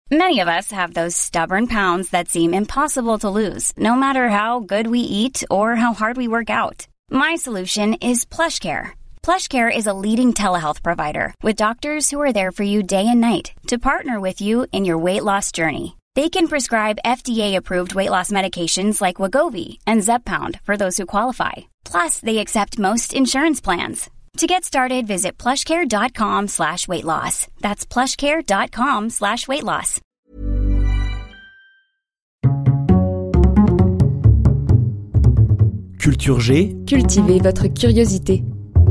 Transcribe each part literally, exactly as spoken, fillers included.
Many of us have those stubborn pounds that seem impossible to lose, no matter how good we eat or how hard we work out. My solution is PlushCare. PlushCare is a leading telehealth provider with doctors who are there for you day and night to partner with you in your weight loss journey. They can prescribe F D A-approved weight loss medications like Wegovy and Zepbound for those who qualify. Plus, they accept most insurance plans. To get started, visit plushcare.com slash weight loss. That's plushcare.com slash weight loss. Culture G. Cultivez votre curiosité.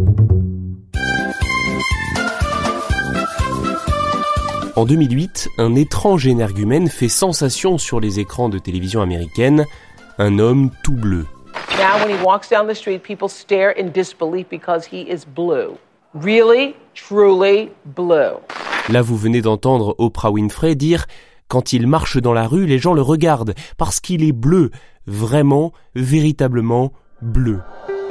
En deux mille huit, un étrange énergumène fait sensation sur les écrans de télévision américaine, un homme tout bleu. Now when he walks down the street, people stare in disbelief because he is blue. Really, truly blue. Là, vous venez d'entendre Oprah Winfrey dire « Quand il marche dans la rue, les gens le regardent parce qu'il est bleu, vraiment, véritablement bleu. »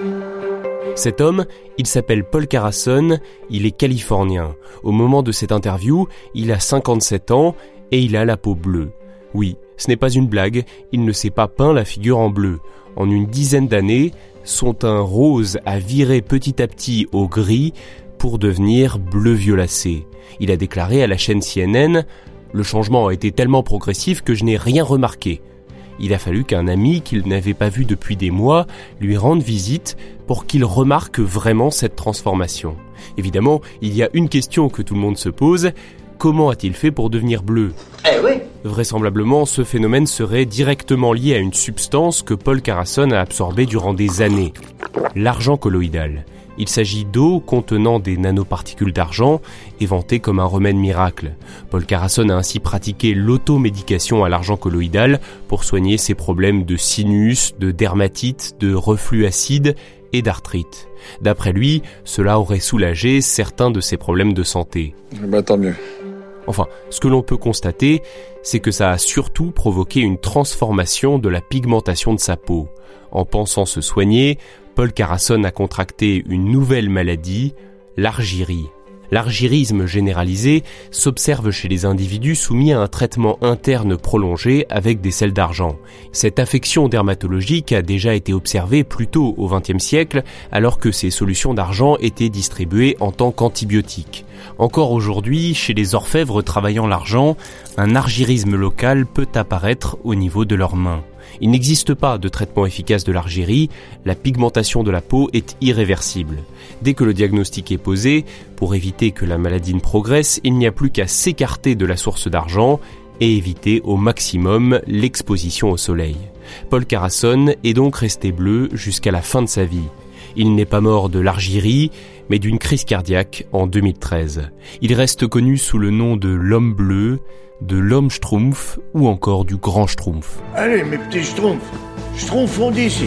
Cet homme, il s'appelle Paul Carrason, il est californien. Au moment de cette interview, il a cinquante-sept ans et il a la peau bleue. Oui, ce n'est pas une blague, il ne s'est pas peint la figure en bleu. En une dizaine d'années, son teint rose a viré petit à petit au gris pour devenir bleu violacé. Il a déclaré à la chaîne C N N « Le changement a été tellement progressif que je n'ai rien remarqué ». Il a fallu qu'un ami qu'il n'avait pas vu depuis des mois lui rende visite pour qu'il remarque vraiment cette transformation. Évidemment, il y a une question que tout le monde se pose. Comment a-t-il fait pour devenir bleu ? Eh oui. Vraisemblablement, ce phénomène serait directement lié à une substance que Paul Carrason a absorbée durant des années, l'argent colloïdal. Il s'agit d'eau contenant des nanoparticules d'argent, éventées comme un remède miracle. Paul Carrason a ainsi pratiqué l'automédication à l'argent colloïdal pour soigner ses problèmes de sinus, de dermatite, de reflux acide et d'arthrite. D'après lui, cela aurait soulagé certains de ses problèmes de santé. Bah tant mieux. Enfin, ce que l'on peut constater, c'est que ça a surtout provoqué une transformation de la pigmentation de sa peau. En pensant se soigner, Paul Carrason a contracté une nouvelle maladie, l'argyrie. L'argyrisme généralisé s'observe chez les individus soumis à un traitement interne prolongé avec des sels d'argent. Cette affection dermatologique a déjà été observée plus tôt au vingtième siècle, alors que ces solutions d'argent étaient distribuées en tant qu'antibiotiques. Encore aujourd'hui, chez les orfèvres travaillant l'argent, un argyrisme local peut apparaître au niveau de leurs mains. Il n'existe pas de traitement efficace de l'argyrie, la pigmentation de la peau est irréversible. Dès que le diagnostic est posé, pour éviter que la maladie ne progresse, il n'y a plus qu'à s'écarter de la source d'argent et éviter au maximum l'exposition au soleil. Paul Carrason est donc resté bleu jusqu'à la fin de sa vie. Il n'est pas mort de l'argyrie, mais d'une crise cardiaque en deux mille treize. Il reste connu sous le nom de l'homme bleu, de l'homme schtroumpf ou encore du grand schtroumpf. Allez mes petits schtroumpfs, schtroumpfons d'ici.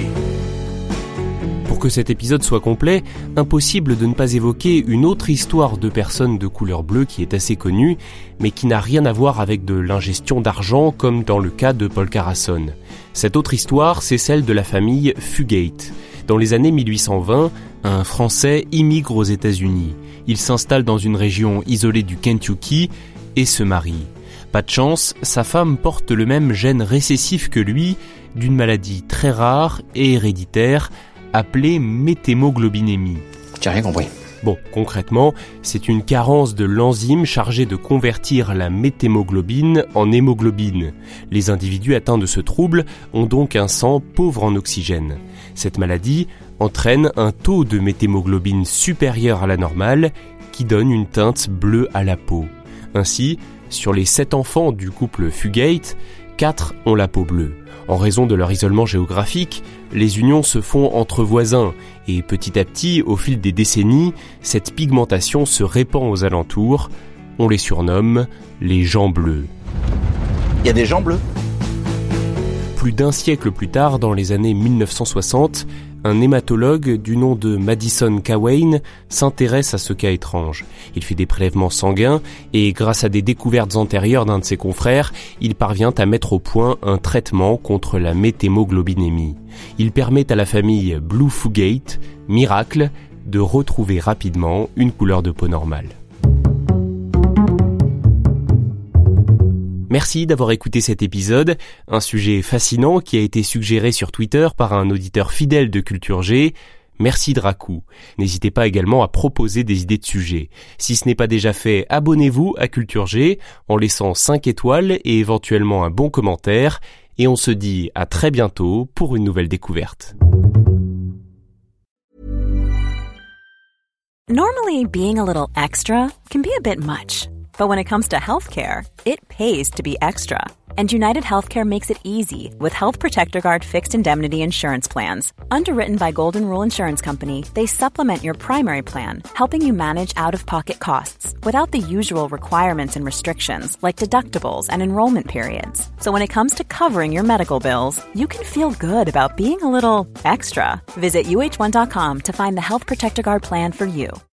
Pour que cet épisode soit complet, impossible de ne pas évoquer une autre histoire de personnes de couleur bleue qui est assez connue, mais qui n'a rien à voir avec de l'ingestion d'argent comme dans le cas de Paul Carrason. Cette autre histoire, c'est celle de la famille Fugate. Dans les années mille huit cent vingt, un Français immigre aux États-Unis. Il s'installe dans une région isolée du Kentucky et se marie. Pas de chance, sa femme porte le même gène récessif que lui, d'une maladie très rare et héréditaire, appelée méthémoglobinémie. J'ai rien compris. Bon, concrètement, c'est une carence de l'enzyme chargée de convertir la méthémoglobine en hémoglobine. Les individus atteints de ce trouble ont donc un sang pauvre en oxygène. Cette maladie entraîne un taux de méthémoglobine supérieur à la normale qui donne une teinte bleue à la peau. Ainsi, sur les sept enfants du couple Fugate, quatre ont la peau bleue. En raison de leur isolement géographique, les unions se font entre voisins et petit à petit, au fil des décennies, cette pigmentation se répand aux alentours. On les surnomme les gens bleus. Il y a des gens bleus ? Plus d'un siècle plus tard, dans les années mille neuf cent soixante, un hématologue du nom de Madison Cawein s'intéresse à ce cas étrange. Il fait des prélèvements sanguins et, grâce à des découvertes antérieures d'un de ses confrères, il parvient à mettre au point un traitement contre la méthémoglobinémie. Il permet à la famille Blue Fugate, miracle, de retrouver rapidement une couleur de peau normale. Merci d'avoir écouté cet épisode, un sujet fascinant qui a été suggéré sur Twitter par un auditeur fidèle de Culture G. Merci Dracou. N'hésitez pas également à proposer des idées de sujets. Si ce n'est pas déjà fait, abonnez-vous à Culture G en laissant cinq étoiles et éventuellement un bon commentaire. Et on se dit à très bientôt pour une nouvelle découverte. Normally, being a little extra can be a bit much. But when it comes to healthcare, it pays to be extra. And United Healthcare makes it easy with Health Protector Guard fixed indemnity insurance plans. Underwritten by Golden Rule Insurance Company, they supplement your primary plan, helping you manage out-of-pocket costs without the usual requirements and restrictions like deductibles and enrollment periods. So when it comes to covering your medical bills, you can feel good about being a little extra. Visit U H one dot com to find the Health Protector Guard plan for you.